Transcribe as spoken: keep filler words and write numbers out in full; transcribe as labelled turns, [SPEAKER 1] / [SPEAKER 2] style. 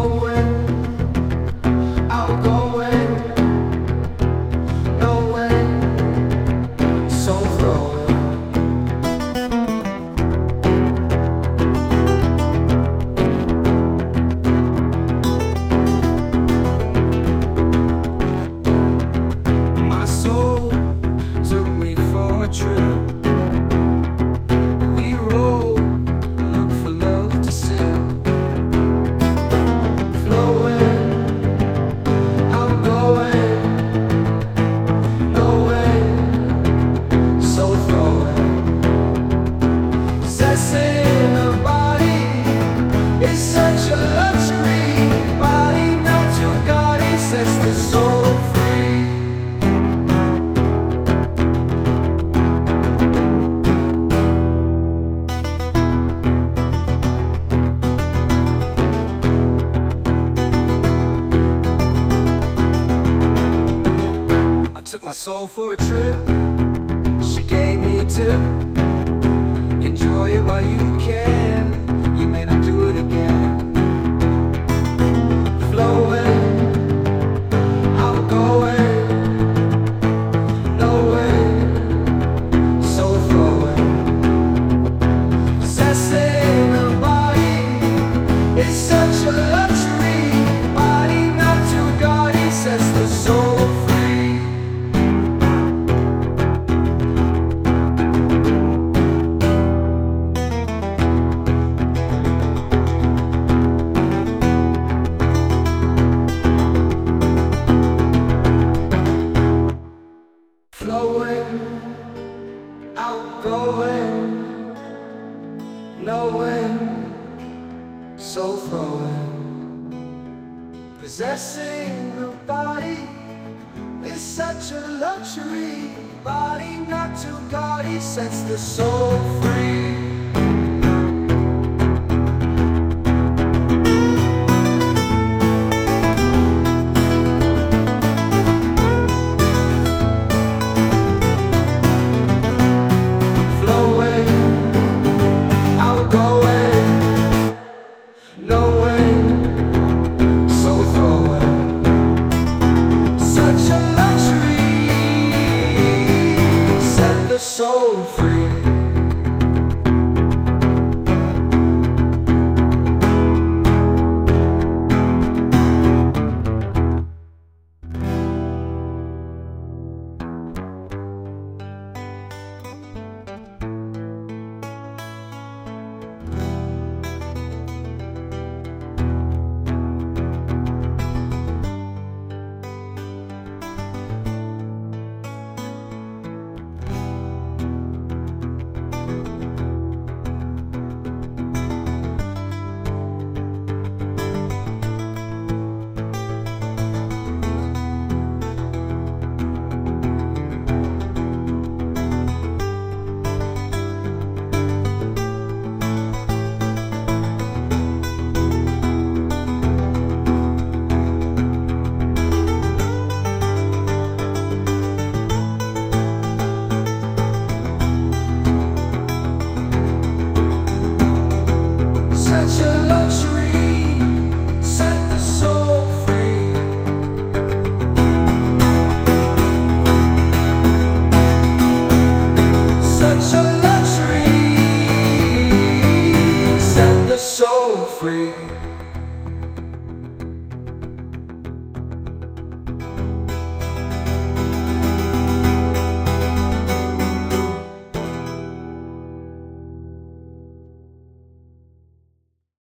[SPEAKER 1] flowing, outgoing, knowing, soul flowing. My soul took me for a trip. We rode, look for love to sip. Flowing, outgoing, knowing, soul flowing. Possessing a body is such a luxury. Body not to God, he sets the soul free. Took my soul for a trip. She gave me a tip. Enjoy it while you can. You may not do it again. Flowing, outgoing, knowing, soul flowing. Possessing a body is such a luxury. Body not to God, he sets the soul free. Flowing, outgoing, knowing, soul flowing. Possessing the body is such a luxury. Body not to God, he sets the soul free.